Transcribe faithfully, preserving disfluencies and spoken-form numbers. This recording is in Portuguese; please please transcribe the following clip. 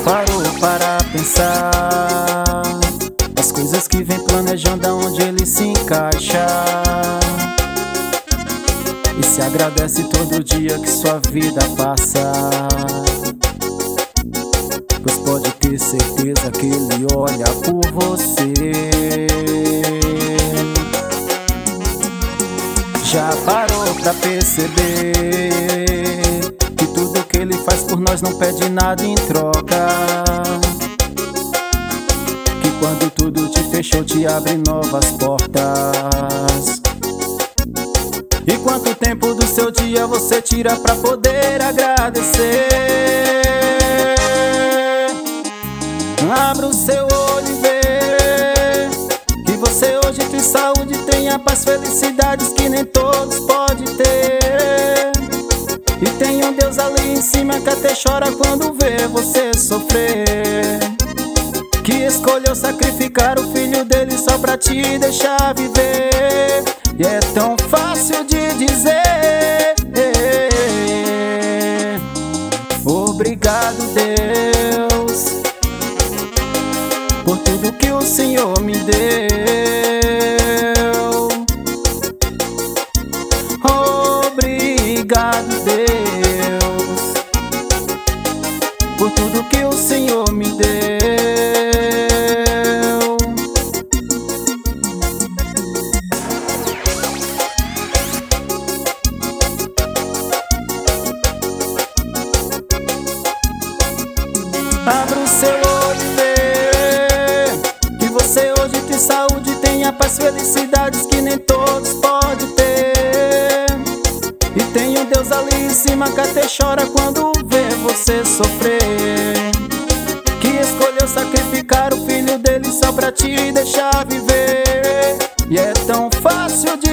parou para pensar as coisas que vem planejando, aonde ele se encaixa? E se agradece todo dia que sua vida passa, pois pode ter certeza que ele olha por você. Já parou pra perceber que tudo que ele faz por nós não pede nada em troca? Que quando tudo te fechou, te abre novas portas. E quanto tempo do seu dia você tira pra poder agradecer? Abra o seu olho e vê que você hoje tem saúde, tem a paz, felicidades que nem todos podem ter. E tem um Deus ali em cima que até chora quando vê você sofrer, que escolheu sacrificar o filho dele só pra te deixar viver. E é tão fácil de dizer obrigado, Deus, por tudo que o Senhor me deu. Obrigado, Deus, por tudo que o Senhor me deu. Abra o seu olho e vê que você hoje tem saúde, tem a paz, felicidades que nem todos podem ter. E tem um Deus ali em cima que até chora quando vê você sofrer, que escolheu sacrificar o filho dele só pra te deixar viver. E é tão fácil de